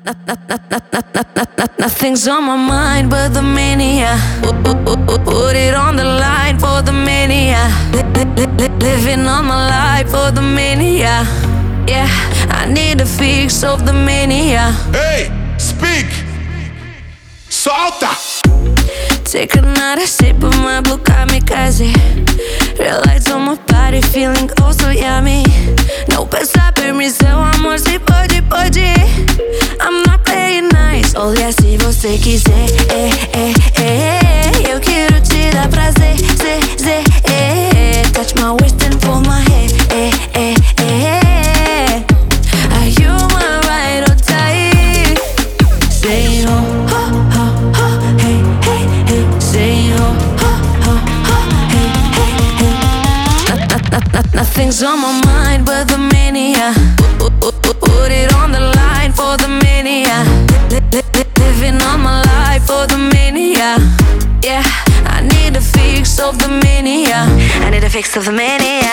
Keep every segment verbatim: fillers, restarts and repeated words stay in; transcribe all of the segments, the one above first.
Nothing's on my mind but the mania. Put it on the line for the mania. Living on my life for the mania. Yeah, I need a fix of the mania. Hey, speak! Solta! Take another sip of my blue kamikaze. Red lights on my body, feeling oh so yummy. Não peça permissão, amor, se pode, pode. I'm not playing nice, olha se você quiser. É, é, é, eu quero te dar prazer, zé, zé, é. Touch my waist and pull my hair, é, é, é. Are you my ride or die? Say oh, oh, oh, oh, hey, hey, hey. Say oh, oh, oh, oh, hey, hey, hey. Nothing's on my mind but the mania. Put it on the line for the mania. Living on my life for the mania. Yeah, I need a fix of the mania. I need a fix of the mania.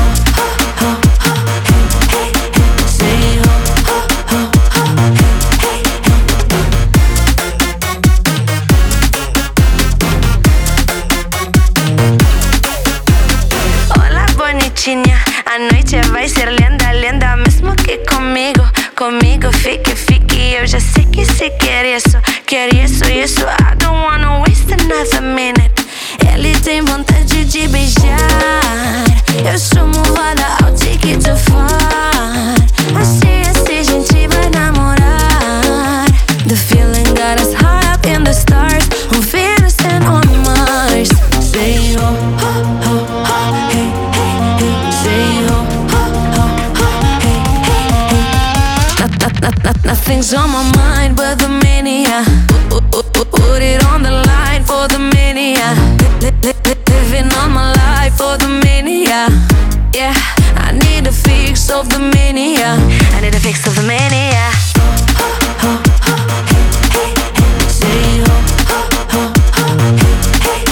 Hola bonitinha, a noite vai ser linda, linda mesmo que comigo. Comigo fique, fique, eu já sei que se quer isso. Quer isso, isso, I don't wanna waste another minute. Ele tem vontade de beijar, eu sou movada ao tique to far. Assim, assim a gente vai namorar. The feeling got us high up in the stars, on Venus and on Mars. Say oh, oh, oh, oh, hey, hey, hey. Say oh, oh, oh, oh, hey, hey, hey. Nothing's on my mind but the mania. Put it on the line for the mania. Living on my life for the mania. Yeah, I need a fix of the mania. I need a fix of the mania. Say oh, oh, oh, oh, hey,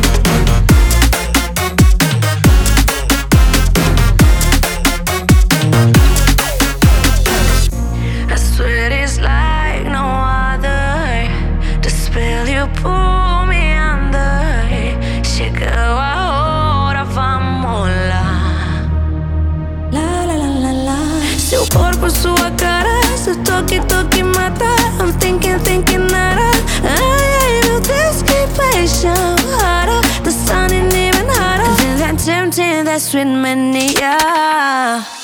hey. I swear it's like no other. The spell you pull me under. Chegou a hora, vamos lá. La la la la la. Seu corpo, sua cara, seu toque, toque mata. I'm thinking, thinking nada. Ai, ai, meu Deus, que paixão rara. The sun ain't even hotter than that tempting, that sweet mania.